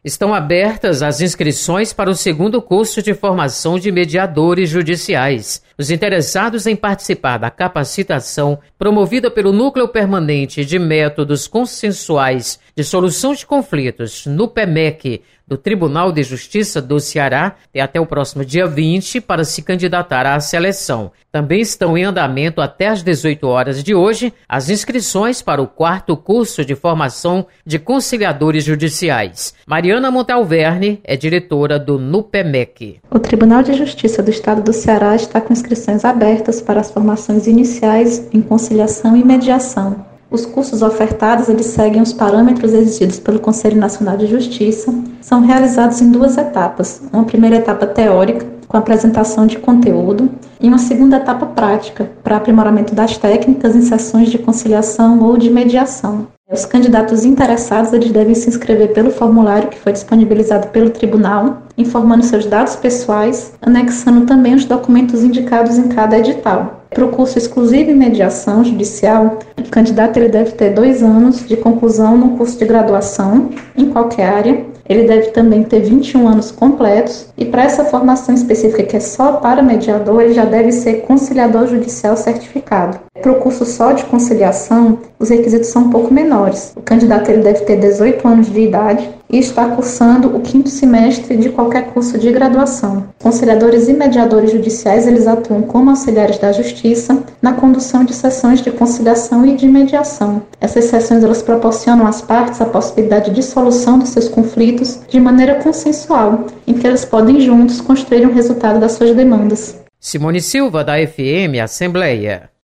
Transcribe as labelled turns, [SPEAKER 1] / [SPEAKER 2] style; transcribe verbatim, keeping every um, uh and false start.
[SPEAKER 1] Estão abertas as inscrições para o segundo curso de formação de mediadores judiciais. Os interessados em participar da capacitação promovida pelo Núcleo Permanente de Métodos Consensuais de Solução de Conflitos, no P E M E C, do Tribunal de Justiça do Ceará, tem até o próximo dia vinte para se candidatar à seleção. Também estão em andamento até às dezoito horas de hoje as inscrições para o quarto curso de formação de conciliadores judiciais. Mariana Montalverne é diretora do N U P E M E C.
[SPEAKER 2] O Tribunal de Justiça do Estado do Ceará está com inscrições abertas para as formações iniciais em conciliação e mediação. Os cursos ofertados, eles seguem os parâmetros exigidos pelo Conselho Nacional de Justiça. São realizados em duas etapas. Uma primeira etapa teórica, com apresentação de conteúdo, e uma segunda etapa prática, para aprimoramento das técnicas em sessões de conciliação ou de mediação. Os candidatos interessados, eles devem se inscrever pelo formulário que foi disponibilizado pelo tribunal, informando seus dados pessoais, anexando também os documentos indicados em cada edital. Para o curso exclusivo em mediação judicial, o candidato ele deve ter dois anos de conclusão no curso de graduação, em qualquer área. Ele deve também ter vinte e um anos completos, e para essa formação específica que é só para mediador, ele já deve ser conciliador judicial certificado. Para o curso só de conciliação, os requisitos são um pouco menores. O candidato ele deve ter dezoito anos de idade e estar cursando o quinto semestre de qualquer curso de graduação. Conciliadores e mediadores judiciais, eles atuam como auxiliares da justiça na condução de sessões de conciliação e de mediação. Essas sessões elas proporcionam às partes a possibilidade de solução dos seus conflitos de maneira consensual, em que eles podem juntos construir um resultado das suas demandas.
[SPEAKER 1] Simone Silva, da F M Assembleia.